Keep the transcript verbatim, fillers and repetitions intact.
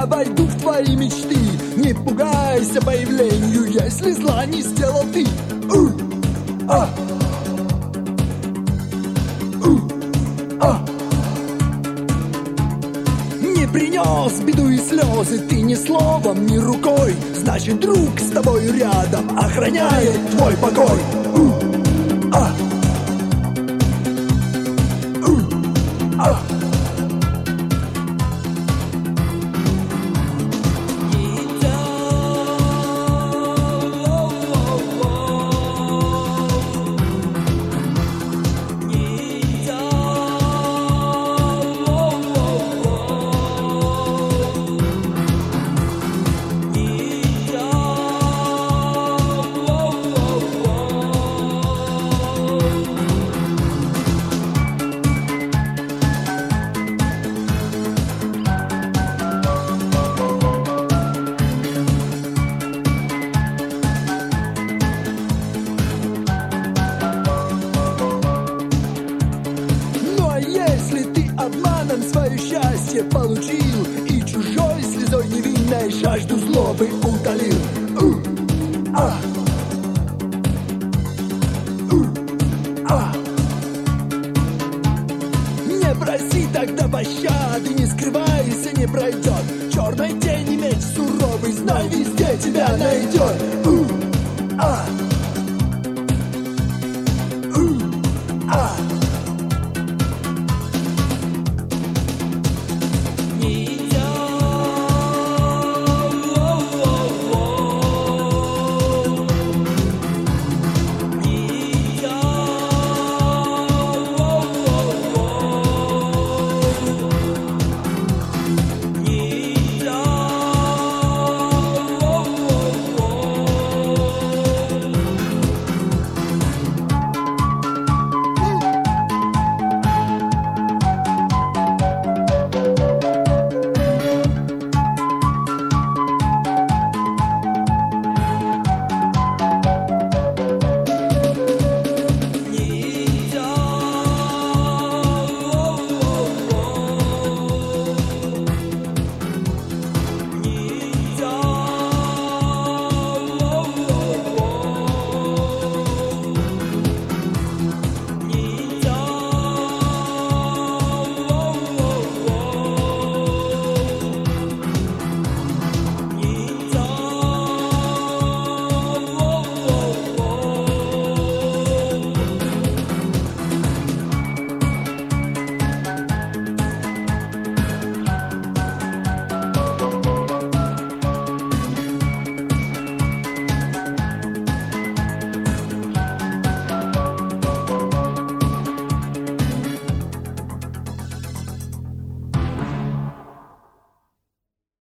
я войду в твои мечты. Не пугайся появлению, если зла не сделал ты. У, а, у, а. Не принес беду и слезы ты ни словом, ни рукой. Значит, друг с тобой рядом охраняет твой покой. У, а, у, а. Свое счастье получил и чужой слезой невинной жажду злобы утолил. У, а, у, а. Не проси тогда пощады, не скрывайся, не пройдет. Черной тени меч суровый, знай, везде тебя найдет. У, а.